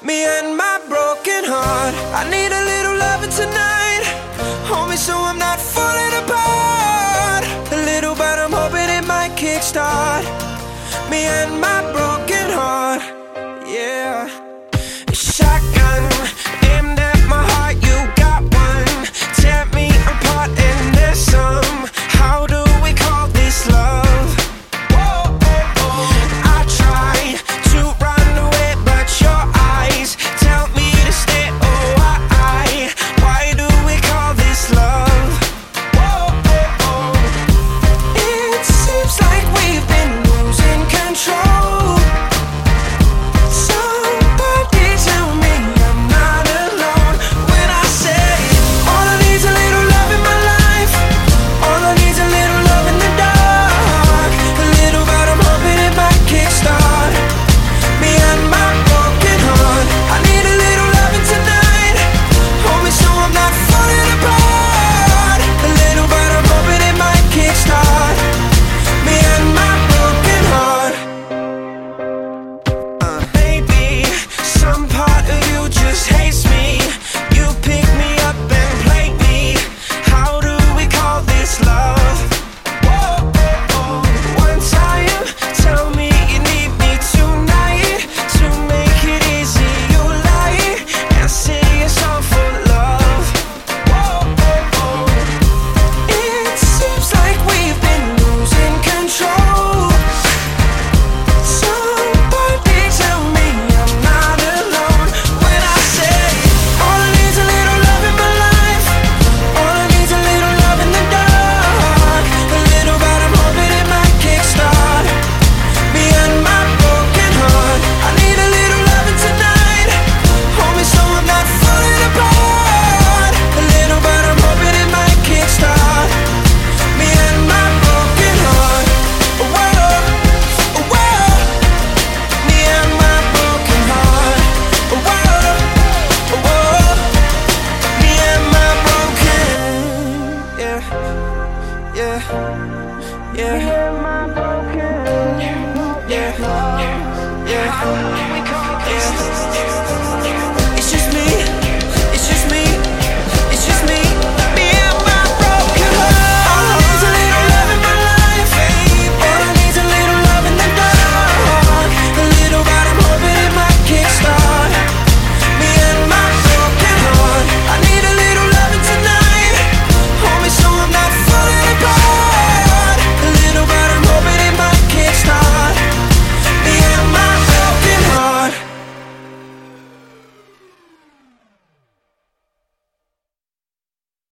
Me and my broken heart. I need a little loving tonight. Hold me so I'm not falling apart. A little, but I'm hoping it might kickstart me and my broken heart. Yeah. Shotgun aimed at my heart. You got one. Tear me apart and there's some. How do we call this love? Whoa, oh, oh. I try to run away, but your eyes tell me to stay. Oh, why do we call this love? Whoa, oh, oh. It seems like we've been losing control. Somebody tell me I'm not alone when I say all I need's a little love in my life. All I need's a little love in the dark. A little, but I'm hoping it might kickstart me and my broken heart. I need a little loving tonight. Hold me so I'm not falling apart. A little, but I'm hoping it might kickstart me and my broken heart. Baby, some part of you just hates me. You pick me up and play me. How do we call this love? Whoa, oh, oh. One time, tell me you need me tonight. To make it easy, you lie and sing a song for love. Whoa, oh, oh. It seems like we've been losing control. Somebody tell me I'm not alone when I say all I need's a little love in my life. All I need's a little love in the dark. A little, but I'm hoping it might kickstart me and my broken heart. I need a little loving tonight. Hold me so I'm not falling apart. A little, but I'm hoping it might kickstart me and my broken heart. Whoa, whoa. Me and my broken heart. Whoa, whoa. Me and my broken. Yeah, yeah, yeah. Yeah, yeah, yeah.